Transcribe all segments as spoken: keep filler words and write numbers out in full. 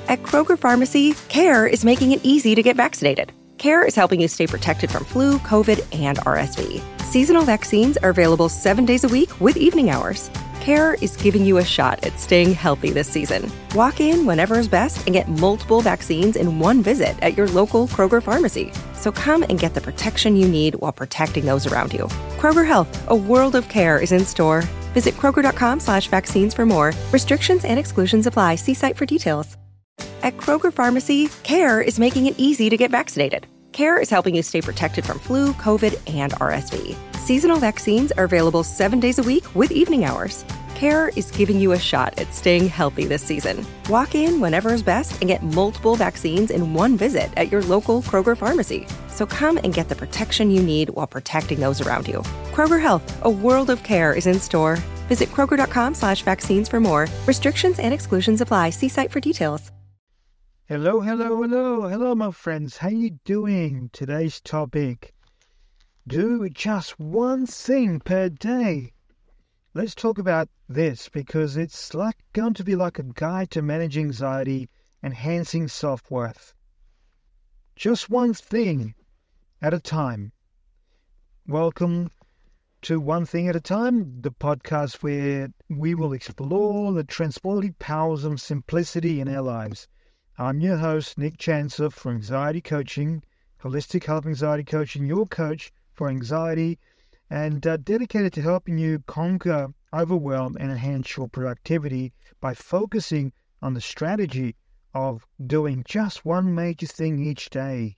At Kroger Pharmacy, CARE is making it easy to get vaccinated. CARE is helping you stay protected from flu, COVID, and R S V. Seasonal vaccines are available seven days a week with evening hours. CARE is giving you a shot at staying healthy this season. Walk in whenever is best and get multiple vaccines in one visit at your local Kroger Pharmacy. So come and get the protection you need while protecting those around you. Kroger Health, a world of care is in store. Visit Kroger.com slash vaccines for more. Restrictions and exclusions apply. See site for details. At Kroger Pharmacy, CARE is making it easy to get vaccinated. CARE is helping you stay protected from flu, COVID, and R S V. Seasonal vaccines are available seven days a week with evening hours. CARE is giving you a shot at staying healthy this season. Walk in whenever is best and get multiple vaccines in one visit at your local Kroger Pharmacy. So come and get the protection you need while protecting those around you. Kroger Health, a world of care is in store. Visit Kroger.com slash vaccines for more. Restrictions and exclusions apply. See site for details. Hello, hello, hello, hello, my friends. How you doing? Today's topic: do just one thing per day. Let's talk about this because it's like going to be like a guide to managing anxiety, enhancing self-worth. Just one thing at a time. Welcome to One Thing at a Time, the podcast where we will explore the transformative powers of simplicity in our lives. I'm your host, Nick Chancellor, for Anxiety Coaching, Holistic Health Anxiety Coaching, your coach for anxiety, and uh, dedicated to helping you conquer, overwhelm, and enhance your productivity by focusing on the strategy of doing just one major thing each day.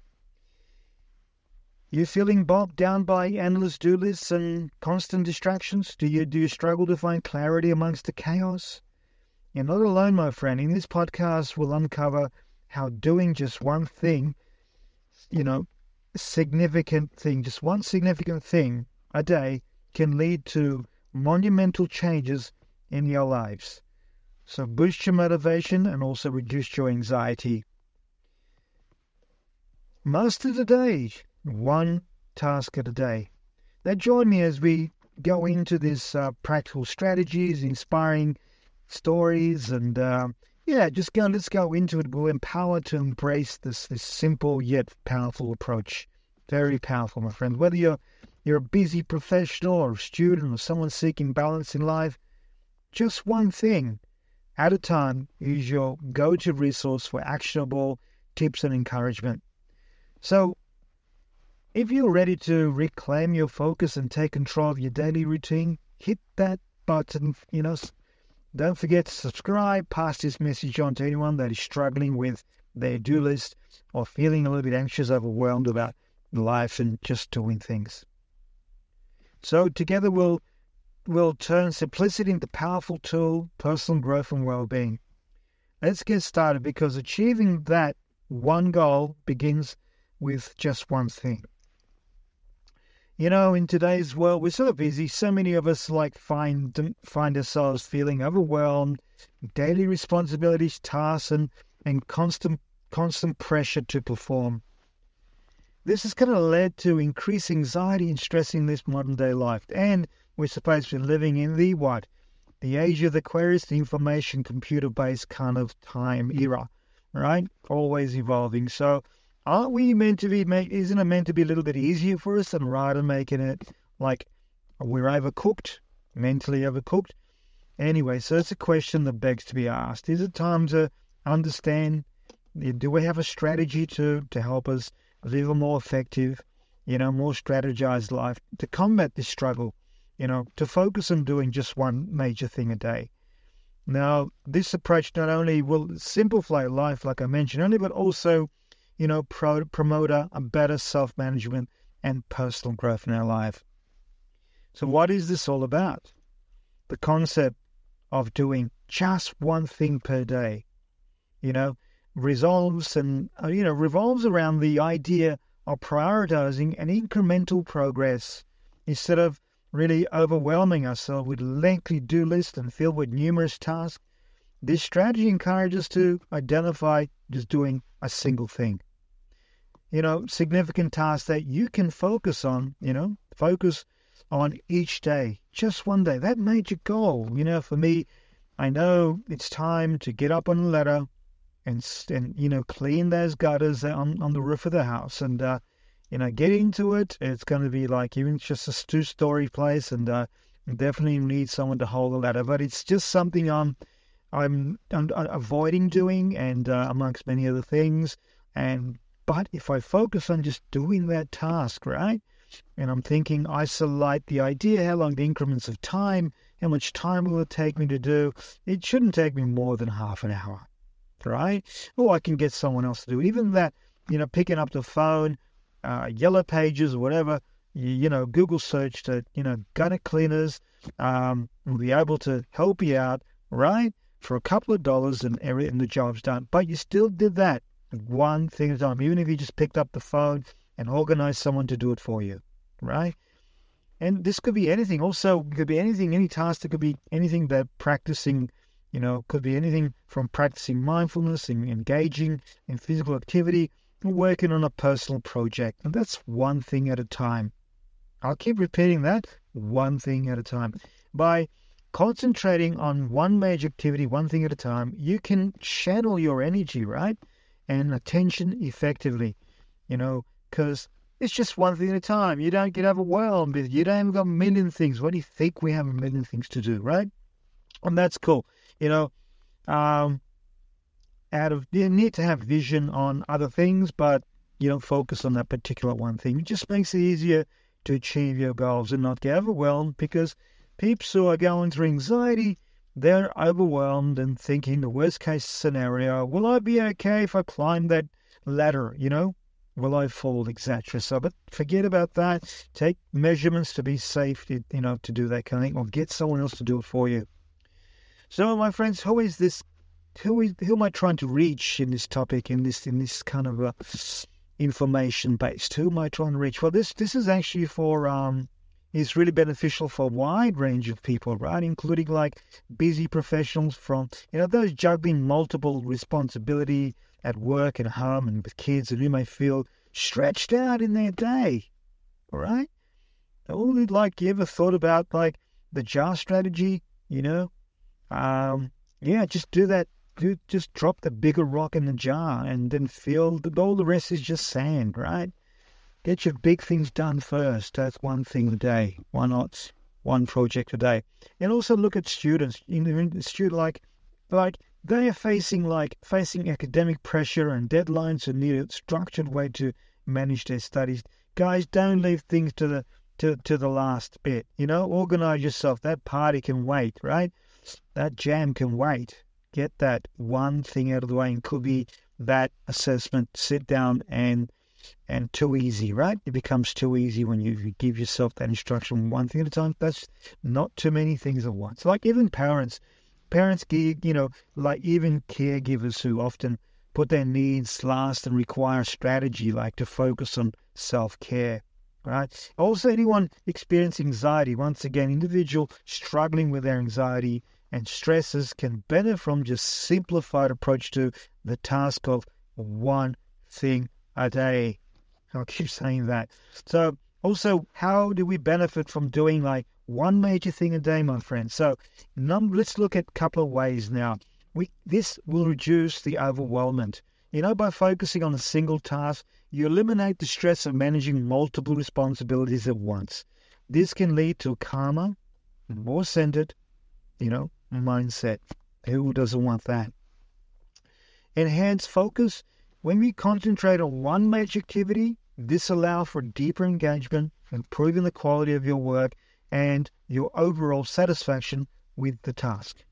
You feeling bogged down by endless do lists and constant distractions? Do you do you struggle to find clarity amongst the chaos? You're not alone, my friend. In this podcast, we'll uncover how doing just one thing, you know, significant thing, just one significant thing a day can lead to monumental changes in your lives. So boost your motivation and also reduce your anxiety. Master the day, one task at a day. Now join me as we go into this uh, practical strategies, inspiring stories, and uh, yeah, just go. Let's go into it. We're empowered to embrace this this simple yet powerful approach. Very powerful, my friend. Whether you're you're a busy professional or a student or someone seeking balance in life, just one thing at a time is your go-to resource for actionable tips and encouragement. So, if you're ready to reclaim your focus and take control of your daily routine, hit that button. You know. Don't forget to subscribe, pass this message on to anyone that is struggling with their do list or feeling a little bit anxious, overwhelmed about life and just doing things. So together we'll, we'll turn simplicity into a powerful tool, personal growth and well-being. Let's get started because achieving that one goal begins with just one thing. You know, in today's world, we're so busy. So many of us like find find ourselves feeling overwhelmed, daily responsibilities, tasks, and, and constant constant pressure to perform. This has kind of led to increased anxiety and stress in this modern day life. And we're supposed to be living in the what? The age of the Aquarius, the information computer-based kind of time era, right? Always evolving. So aren't we meant to be, make, isn't it meant to be a little bit easier for us than rather making it like we're overcooked, mentally overcooked? Anyway, so it's a question that begs to be asked. Is it time to understand, do we have a strategy to, to help us live a more effective, you know, more strategized life to combat this struggle, you know, to focus on doing just one major thing a day? Now, this approach not only will simplify life, like I mentioned earlier, but also you know, pro- promote a, a better self-management and personal growth in our life. So what is this all about? The concept of doing just one thing per day, you know, resolves and, uh, you know, revolves around the idea of prioritizing an incremental progress instead of really overwhelming ourselves with lengthy do lists and filled with numerous tasks. This strategy encourages us to identify just doing a single thing. You know, significant tasks that you can focus on, you know, focus on each day, just one day. That major goal, you know, for me, I know it's time to get up on the ladder, and, and you know, clean those gutters on, on the roof of the house. And, uh, you know, get into it. It's going to be like even just a two-story place, and uh, definitely need someone to hold the ladder. But it's just something I'm, I'm, I'm avoiding doing, and uh, amongst many other things. And but if I focus on just doing that task, right, and I'm thinking, isolate the idea, how long the increments of time, how much time will it take me to do? It shouldn't take me more than half an hour, right? Or I can get someone else to do it. Even that, you know, picking up the phone, uh, Yellow Pages or whatever, you, you know, Google search to, you know, gutter cleaners, um, will be able to help you out, right, for a couple of dollars, and everything, the job's done. But you still did that one thing at a time, even if you just picked up the phone and organized someone to do it for you, right? And this could be anything. Also, it could be anything, any task. It could be anything that practicing, you know, could be anything from practicing mindfulness and engaging in physical activity, working on a personal project. And that's one thing at a time. I'll keep repeating that, one thing at a time. By concentrating on one major activity, one thing at a time, you can channel your energy, right, and attention effectively, you know, because it's just one thing at a time. You don't get overwhelmed. You don't have got a million things. What do you think? We have a million things to do, right? And that's cool. You know, um, out of you need to have vision on other things, but you don't focus on that particular one thing. It just makes it easier to achieve your goals and not get overwhelmed, because peeps who are going through anxiety, they're overwhelmed and thinking the worst case scenario, will I be okay if I climb that ladder, you know? Will I fall, et cetera. So, but forget about that. Take measurements to be safe, you know, to do that kind of thing, or get someone else to do it for you. So, my friends, who is this? Who is who am I trying to reach in this topic, in this in this kind of uh, information based? Who am I trying to reach? Well, this this is actually for um, is really beneficial for a wide range of people, right? Including like busy professionals, from you know those juggling multiple responsibility at work and home and with kids, and who may feel stretched out in their day, all right? Or like, you ever thought about like the jar strategy, you know? Um, yeah, just do that. Do just drop the bigger rock in the jar and then feel that all the rest is just sand, right? Get your big things done first. That's one thing a day. Why not one project a day? And also look at students. In the student, like, like, they are facing like facing academic pressure and deadlines and need a structured way to manage their studies. Guys, don't leave things to the to, to the last bit. You know, organize yourself. That party can wait, right? That jam can wait. Get that one thing out of the way. And could be that assessment. Sit down and and too easy, right? It becomes too easy when you, you give yourself that instruction one thing at a time. That's not too many things at once. Like even parents. Parents, you know, like even caregivers who often put their needs last and require strategy, like to focus on self-care, right? Also, anyone experiencing anxiety, once again, individual struggling with their anxiety and stresses can benefit from just simplified approach to the task of one thing a day. I'll keep saying that. So also, how do we benefit from doing like one major thing a day, my friends? So num- let's look at a couple of ways now. We This will reduce the overwhelmment. You know, by focusing on a single task, you eliminate the stress of managing multiple responsibilities at once. This can lead to a calmer, more centered, you know, mindset. Who doesn't want that? Enhanced focus. When we concentrate on one major activity, this allows for deeper engagement, improving the quality of your work and your overall satisfaction with the task.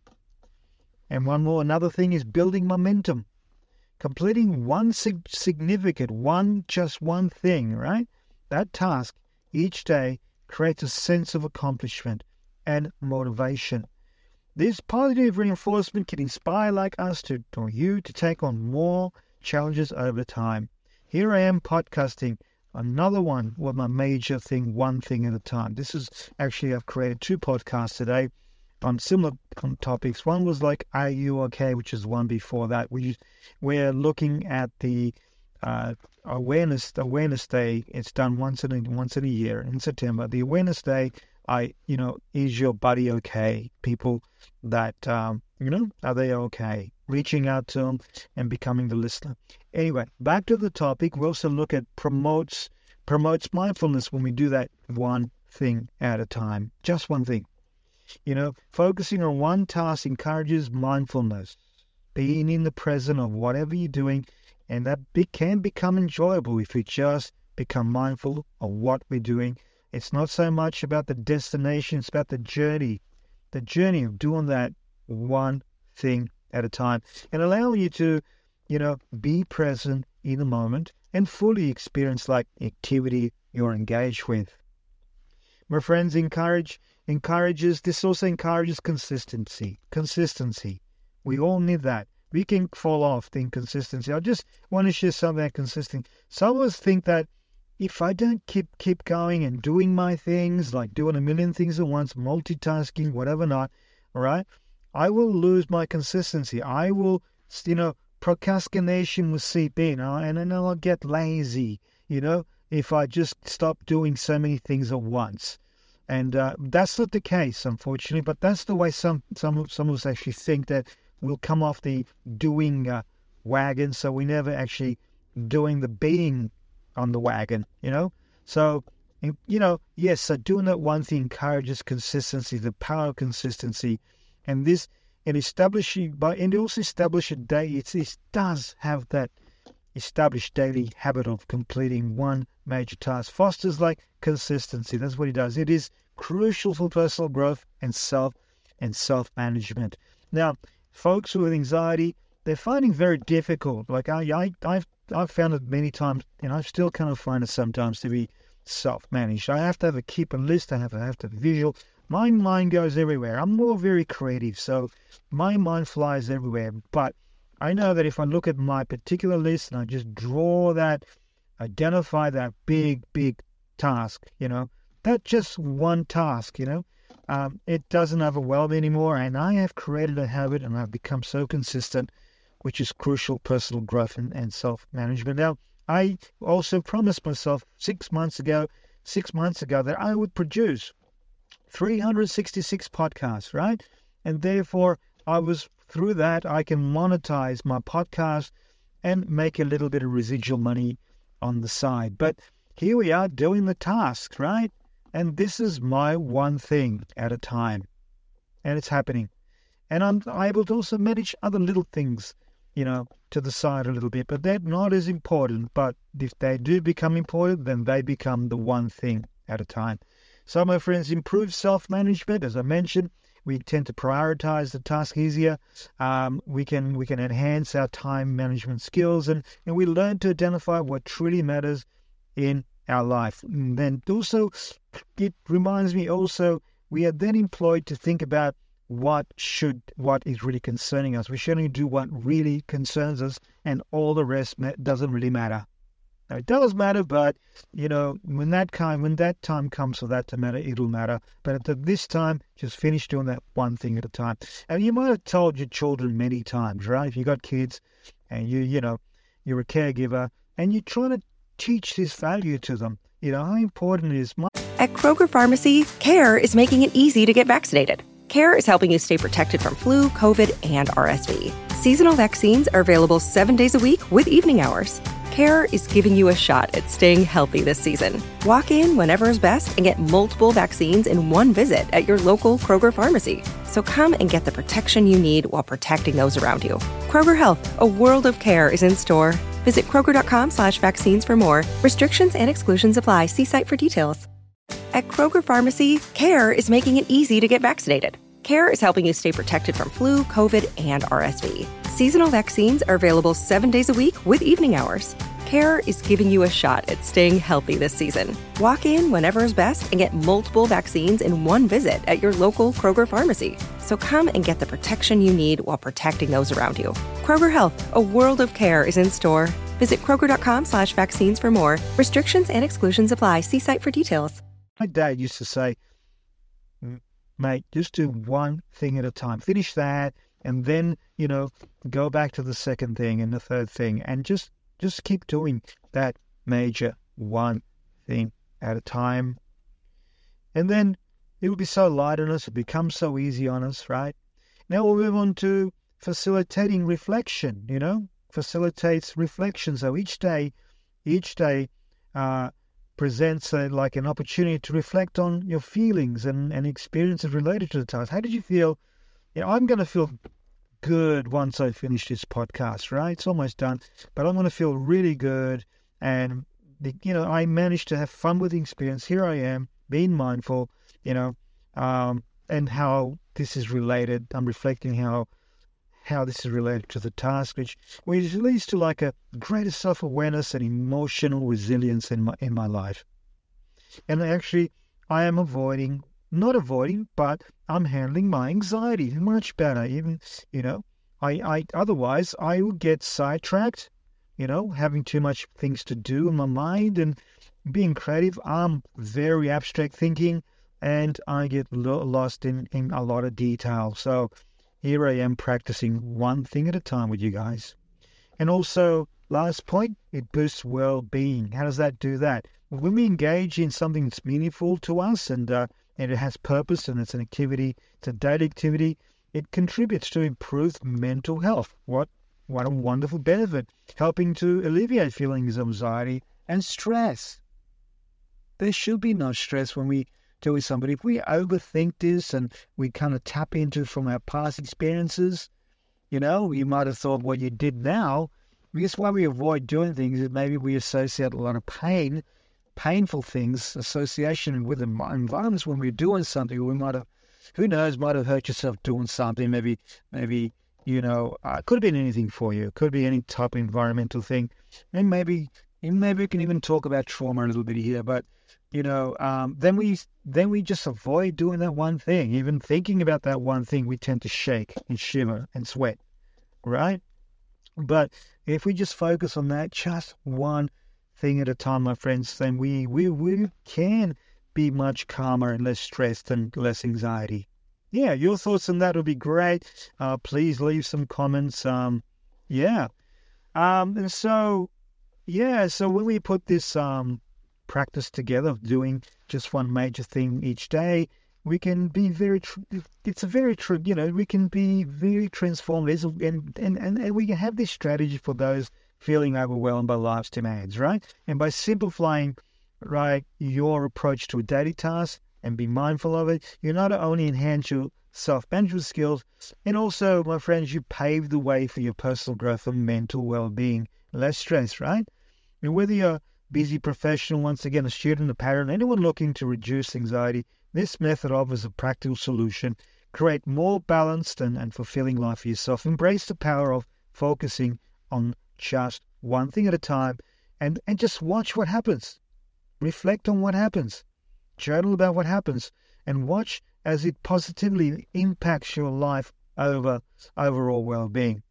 And one more, another thing is building momentum. Completing one sig- significant, one, just one thing, right? That task each day creates a sense of accomplishment and motivation. This positive reinforcement can inspire like us to, or you to take on more challenges over time. Here I am podcasting another one with my major thing, one thing at a time. This is actually, I've created two podcasts today on similar topics. One was like, Are You Okay? Which is one before that. We, we're looking at the uh, awareness awareness day. It's done once in a, once in a year in September. The awareness day I, you know, is your buddy okay? People that, um, you know, are they okay? Reaching out to them and becoming the listener. Anyway, back to the topic. We also look at promotes promotes mindfulness when we do that one thing at a time. Just one thing. You know, focusing on one task encourages mindfulness, being in the present of whatever you're doing, and that be, can become enjoyable if we just become mindful of what we're doing. It's not so much about the destination, it's about the journey, the journey of doing that one thing at a time, and allow you to, you know, be present in the moment and fully experience like activity you're engaged with. My friends, encourage encourages this also encourages consistency. Consistency. We all need that. We can fall off the inconsistency. I just want to share something that consistent. Some of us think that if I don't keep keep going and doing my things, like doing a million things at once, multitasking, whatever not, all right, I will lose my consistency. I will, you know, procrastination will seep in, uh, and then I'll get lazy, you know, if I just stop doing so many things at once. And uh, that's not the case, unfortunately, but that's the way some, some, some of us actually think, that we'll come off the doing uh, wagon, so we never actually doing the being on the wagon, you know. So, you know, yes, so doing that one thing encourages consistency, the power of consistency, and this, and establishing, but and also establish a day, it, it does have that established daily habit of completing one major task, fosters like consistency. That's what it does. It is crucial for personal growth and self and self-management. Now, folks with anxiety, they're finding very difficult. Like I, I, I've, I've found it many times, and I still kind of find it sometimes to be self-managed. I have to have a keep a list. I have to have to visual. My mind goes everywhere. I'm more very creative, so my mind flies everywhere. But I know that if I look at my particular list and I just draw that, identify that big, big task, you know, that's just one task, you know, um, it doesn't overwhelm me anymore. And I have created a habit, and I've become so consistent, which is crucial personal growth and, and self-management. Now, I also promised myself six months ago, six months ago that I would produce three hundred sixty-six podcasts, right? And therefore, I was, through that, I can monetize my podcast and make a little bit of residual money on the side. But here we are doing the tasks, right? And this is my one thing at a time. And it's happening. And I'm able to also manage other little things, you know, to the side a little bit. But they're not as important. But if they do become important, then they become the one thing at a time. So, my friends, improve self-management. As I mentioned, we tend to prioritize the task easier. Um, we can we can enhance our time management skills, and, and we learn to identify what truly matters in our life. And then also, it reminds me also, we are then employed to think about what should, what is really concerning us. We should only do what really concerns us, and all the rest doesn't really matter. Now, it does matter, but, you know, when that time, when that time comes for that to matter, it'll matter. But at this time, just finish doing that one thing at a time. And you might have told your children many times, right? If you got kids and you, you know, you're a caregiver and you're trying to teach this value to them, you know, how important it is. My- At Kroger Pharmacy, CARE is making it easy to get vaccinated. CARE is helping you stay protected from flu, COVID, and R S V. Seasonal vaccines are available seven days a week with evening hours. CARE is giving you a shot at staying healthy this season. Walk in whenever is best and get multiple vaccines in one visit at your local Kroger pharmacy. So come and get the protection you need while protecting those around you. Kroger Health, a world of care is in store. Visit Kroger.com slash vaccines for more. Restrictions and exclusions apply. See site for details. At Kroger Pharmacy, CARE is making it easy to get vaccinated. CARE is helping you stay protected from flu, COVID, and R S V. Seasonal vaccines are available seven days a week with evening hours. CARE is giving you a shot at staying healthy this season. Walk in whenever is best and get multiple vaccines in one visit at your local Kroger pharmacy. So come and get the protection you need while protecting those around you. Kroger Health, a world of care is in store. Visit Kroger.com slash vaccines for more. Restrictions and exclusions apply. See site for details. My dad used to say, mate, just do one thing at a time. Finish that, and then, you know, go back to the second thing and the third thing, and just just keep doing that major one thing at a time. And then it will be so light on us, it becomes so easy on us, right? Now we'll move on to facilitating reflection, you know, facilitates reflection. So each day, each day uh, presents a, like an opportunity to reflect on your feelings and, and experiences related to the task. How did you feel? You know, I'm going to feel good once I finish this podcast, right? It's almost done, but I'm going to feel really good. And, the, you know, I managed to have fun with the experience. Here I am, being mindful, you know, um, and how this is related. I'm reflecting how how this is related to the task, which, which leads to like a greater self-awareness and emotional resilience in my in my life. And actually, I am avoiding, not avoiding, but I'm handling my anxiety much better. Even, you know, I, I otherwise I would get sidetracked, you know, having too much things to do in my mind and being creative. I'm very abstract thinking, and I get lo- lost in, in a lot of detail. So here I am practicing one thing at a time with you guys. And also, last point, it boosts well-being. How does that do that? Well, when we engage in something that's meaningful to us and uh, and it has purpose and it's an activity, it's a daily activity, it contributes to improved mental health. What what a wonderful benefit, helping to alleviate feelings of anxiety and stress. There should be no stress when we deal with somebody. If we overthink this and we kind of tap into from our past experiences, you know, you might have thought what you did now, because why we avoid doing things is maybe we associate a lot of pain, painful things, association with environments when we're doing something. We might have, who knows, might have hurt yourself doing something. Maybe, maybe, you know, uh, it could have been anything for you. It could be any type of environmental thing. And maybe, maybe we can even talk about trauma a little bit here, but you know, um, then we then we just avoid doing that one thing. Even thinking about that one thing, we tend to shake and shiver and sweat, right? But if we just focus on that, just one thing at a time, my friends, then we we, we can be much calmer and less stressed and less anxiety. Yeah, your thoughts on that would be great. Uh, please leave some comments. Um, yeah. Um, and so, yeah, so when we put this um. practice together of doing just one major thing each day, we can be very, tr- it's a very true, you know, we can be very transformed and, and, and, and we can have this strategy for those feeling overwhelmed by life's demands, right? And by simplifying, right, your approach to a daily task and be mindful of it, you not only enhance your self-management skills, and also, my friends, you pave the way for your personal growth and mental well-being, less stress, right? And whether you're busy professional, once again, a student, a parent, anyone looking to reduce anxiety, this method offers a practical solution. Create more balanced and, and fulfilling life for yourself. Embrace the power of focusing on just one thing at a time and, and just watch what happens. Reflect on what happens. Journal about what happens and watch as it positively impacts your life over overall well-being.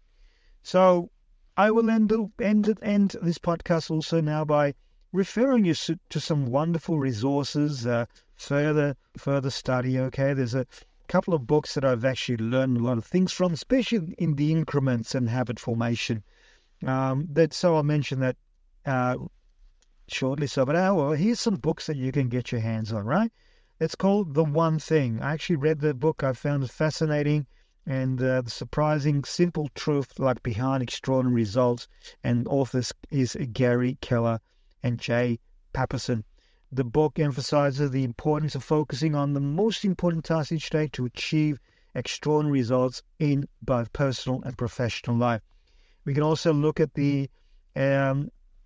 So, I will end, end, end this podcast also now by referring you to some wonderful resources, uh, further further study, okay? There's a couple of books that I've actually learned a lot of things from, especially in the increments and habit formation. Um, that, so I'll mention that uh, shortly. So, but uh, well, here's some books that you can get your hands on, right? It's called The One Thing. I actually read the book. I found it fascinating. And uh, the surprising, simple truth like behind extraordinary results. And authors is Gary Keller and Jay Papasan. The book emphasizes the importance of focusing on the most important tasks each day to achieve extraordinary results in both personal and professional life. We can also look at the um,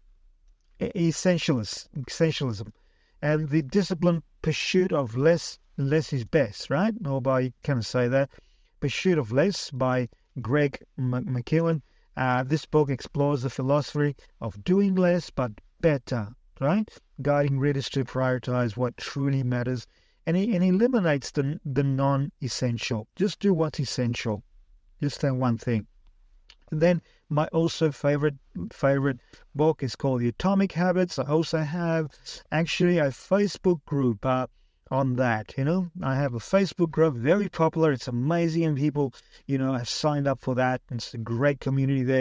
essentialist, essentialism and the disciplined pursuit of less. Less is best, right? Or by kind of say that. Pursuit of Less by Greg McKeown. Uh, this book explores the philosophy of doing less but better, right? Guiding readers to prioritize what truly matters, and he, and he eliminates the the non-essential. Just do what's essential. Just that one thing. And then my also favorite favorite book is called The Atomic Habits. I also have actually a Facebook group Uh, on that, you know. I have a Facebook group, very popular. It's amazing, and people, you know, have signed up for that. It's a great community there.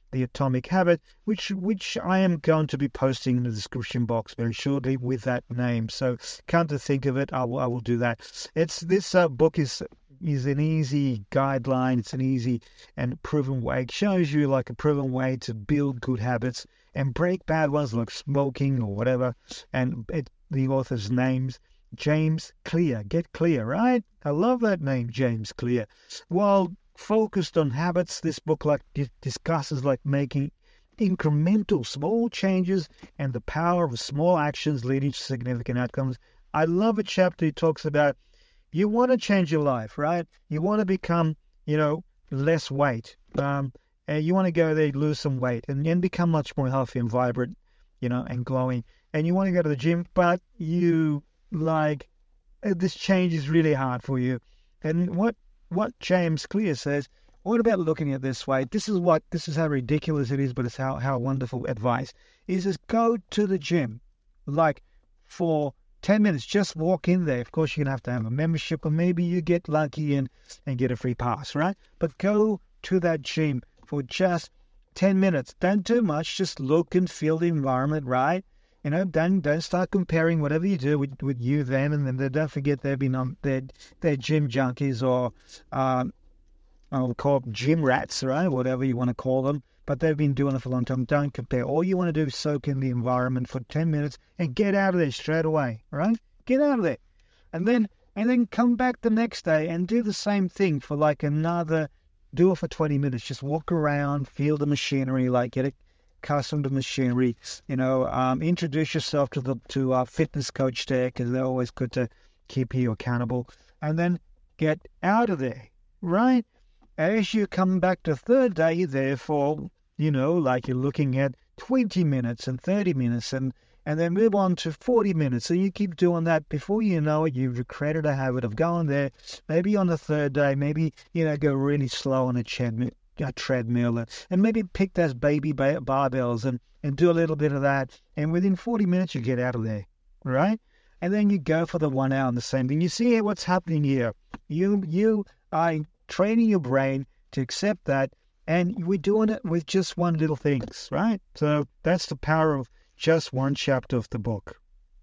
The Atomic Habit, which which I am going to be posting in the description box very shortly with that name. So come to think of it, I will, I will do that. It's this uh, book is is an easy guideline. It's an easy and proven way. It shows you like a proven way to build good habits and break bad ones like smoking or whatever. And it, the author's name's James Clear. Get Clear, right? I love that name, James Clear. While focused on habits, this book like discusses like making incremental small changes and the power of small actions leading to significant outcomes. I love a chapter he talks about you want to change your life, right? You want to become, you know, less weight. Um, and you want to go there, lose some weight, and, and become much more healthy and vibrant, you know, and glowing. And you want to go to the gym, but you like this change is really hard for you. And what what James Clear says, what about looking at it this way? This is what this is how ridiculous it is, but it's how how wonderful advice is. Is go to the gym, like for ten minutes, just walk in there. Of course, you're going to have to have a membership, or maybe you get lucky and, and get a free pass, right? But go to that gym for just ten minutes. Don't do much. Just look and feel the environment, right? You know, don't, don't start comparing whatever you do with, with you, them, and them. Don't forget they've been on their, their gym junkies or um, I'll call them gym rats, right? Whatever you want to call them. But they've been doing it for a long time. Don't compare. All you want to do is soak in the environment for ten minutes and get out of there straight away, right? Get out of there. And then and then come back the next day and do the same thing for like another, do it for twenty minutes. Just walk around, feel the machinery, like get accustomed to machinery. You know, um, introduce yourself to the to our fitness coach there because they're always good to keep you accountable. And then get out of there, right? As you come back the third day, therefore, you know, like you're looking at twenty minutes and thirty minutes and, and then move on to forty minutes. So you keep doing that. Before you know it, you've created a habit of going there. Maybe on the third day, maybe, you know, go really slow on a treadmill, a treadmill and maybe pick those baby barbells and, and do a little bit of that. And within forty minutes, you get out of there, right? And then you go for the one hour and the same thing. You see what's happening here. You, you are training your brain to accept that, and we're doing it with just one little things, right? So that's the power of just one chapter of the book.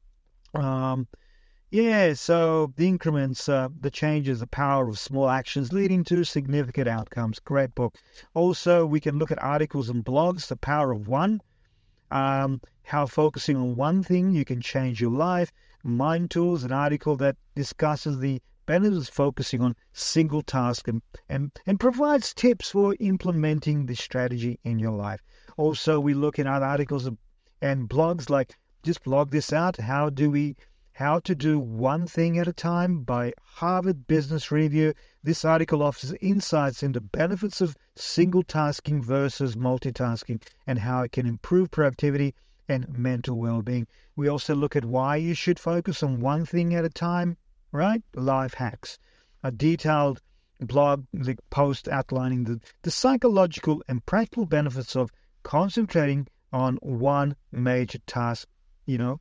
Um, yeah, so the increments, uh, the changes, the power of small actions leading to significant outcomes. Great book. Also, we can look at articles and blogs, the power of one, um, how focusing on one thing, you can change your life. Mind Tools, an article that discusses the benefits of focusing on single task and, and, and provides tips for implementing this strategy in your life. Also, we look at other articles and blogs like, just blog this out, how do we, how to do one thing at a time by Harvard Business Review. This article offers insights into benefits of single tasking versus multitasking and how it can improve productivity and mental well-being. We also look at why you should focus on one thing at a time, right? Life hacks. A detailed blog post outlining the, the psychological and practical benefits of concentrating on one major task, you know,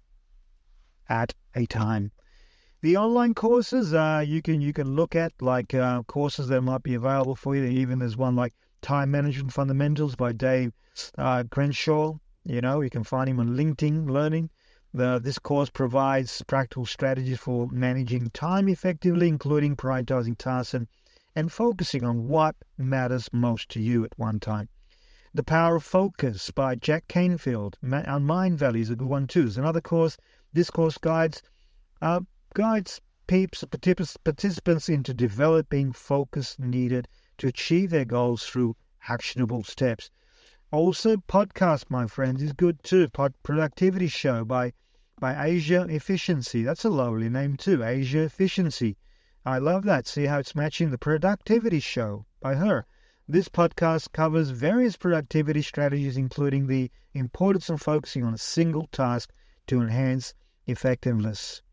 at a time. The online courses, uh, you can you can look at, like uh, courses that might be available for you. Even there's one like Time Management Fundamentals by Dave uh, Crenshaw. You know, you can find him on LinkedIn Learning. The, this course provides practical strategies for managing time effectively, including prioritizing tasks and, and focusing on what matters most to you at one time. The Power of Focus by Jack Canfield on Mind Valley is a good one too. It's another course. This course guides uh, guides peeps, participants into developing focus needed to achieve their goals through actionable steps. Also, podcast, my friends, is good too. Pod Productivity Show by by Asia Efficiency. That's a lovely name too, Asia Efficiency. I love that. See how it's matching the Productivity Show by her. This podcast covers various productivity strategies, including the importance of focusing on a single task to enhance effectiveness.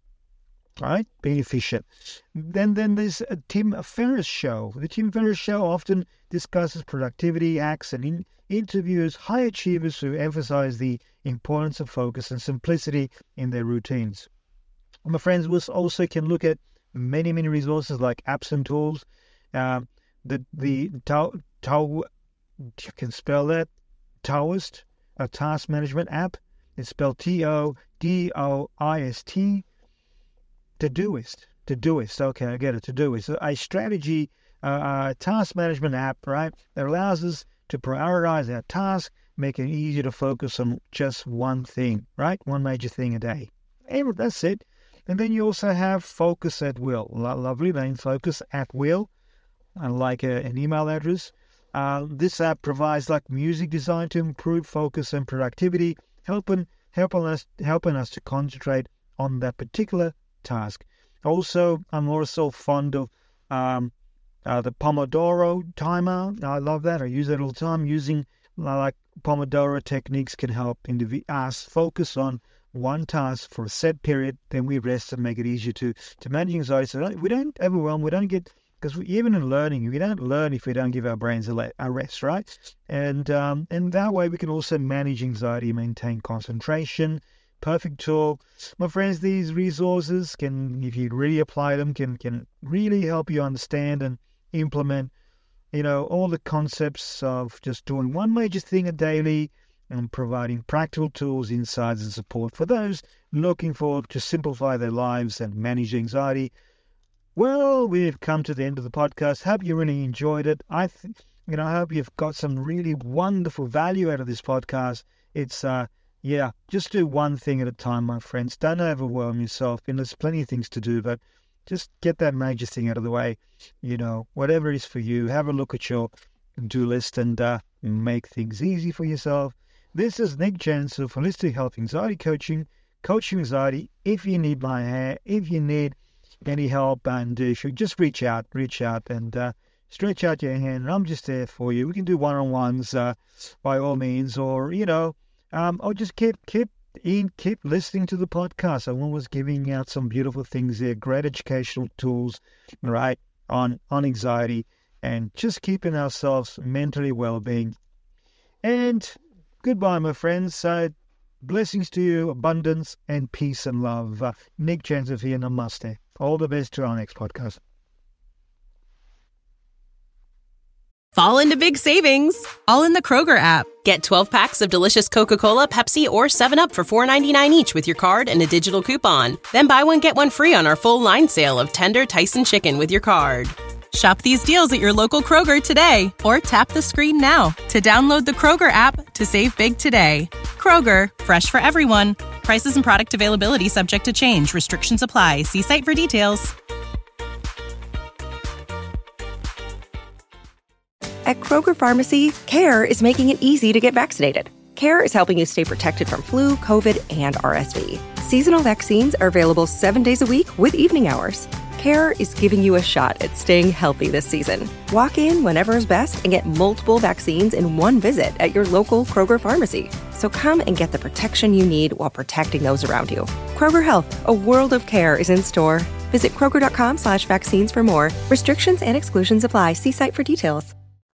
Right? Being efficient. Then, then there's a Tim Ferriss Show. The Tim Ferriss Show often discusses productivity hacks and in, interviews high achievers who emphasize the importance of focus and simplicity in their routines. My friends, we also can look at many, many resources like apps and tools. Uh, the the Tao, Tao, You can spell that. Todoist, a task management app. It's spelled T O D O I S T. Todoist. Todoist. Okay, I get it. Todoist. A strategy, uh, a task management app, right, that allows us to prioritize our task, make it easier to focus on just one thing, right? One major thing a day. And that's it. And then you also have Focus at Will. Lo- lovely name, Focus at Will, like a, an email address. Uh, this app provides like music designed to improve focus and productivity, helping helping us helping us to concentrate on that particular task. Also, I'm also fond of um, uh, the Pomodoro timer. I love that. I use it all the time. Using uh, like Pomodoro techniques can help indiv- us focus on one task for a set period. Then we rest and make it easier to to manage anxiety. So we don't overwhelm. We don't get. Because even in learning, we don't learn if we don't give our brains a, le- a rest, right? And um, and that way we can also manage anxiety, maintain concentration. Perfect tool. My friends, these resources can, if you really apply them, can, can really help you understand and implement, you know, all the concepts of just doing one major thing a daily and providing practical tools, insights, and support for those looking for to simplify their lives and manage anxiety. Well, we've come to the end of the podcast. Hope you really enjoyed it. I, th- you know, I hope you've got some really wonderful value out of this podcast. It's, uh, yeah, just do one thing at a time, my friends. Don't overwhelm yourself. And there's plenty of things to do, but just get that major thing out of the way. You know, whatever it is for you, have a look at your to-do list and uh, make things easy for yourself. This is Nick Jansen of Holistic Health Anxiety Coaching, Coaching Anxiety. If you need my hair, if you need any help, and if you just reach out, reach out and uh, stretch out your hand. I'm just there for you. We can do one-on-ones uh, by all means, or, you know, um, or just keep, keep, in, keep listening to the podcast. I'm always giving out some beautiful things there, great educational tools, right, on, on anxiety and just keeping ourselves mentally well-being. And goodbye, my friends. Uh, blessings to you, abundance and peace and love. Uh, Nick Jansen here, namaste. All the best to our next podcast. Fall into big savings, all in the Kroger app. Get twelve packs of delicious Coca-Cola, Pepsi, or seven up for four ninety-nine each with your card and a digital coupon. Then buy one, get one free on our full line sale of tender Tyson chicken with your card. Shop these deals at your local Kroger today, or tap the screen now to download the Kroger app to save big today. Kroger, fresh for everyone. Prices and product availability subject to change. Restrictions apply. See site for details. At Kroger Pharmacy, CARE is making it easy to get vaccinated. CARE is helping you stay protected from flu, COVID, and R S V. Seasonal vaccines are available seven days a week with evening hours. CARE is giving you a shot at staying healthy this season. Walk in whenever is best and get multiple vaccines in one visit at your local Kroger pharmacy. So come and get the protection you need while protecting those around you. Kroger Health, a world of care is in store. Visit Kroger.com slash vaccines for more. Restrictions and exclusions apply. See site for details.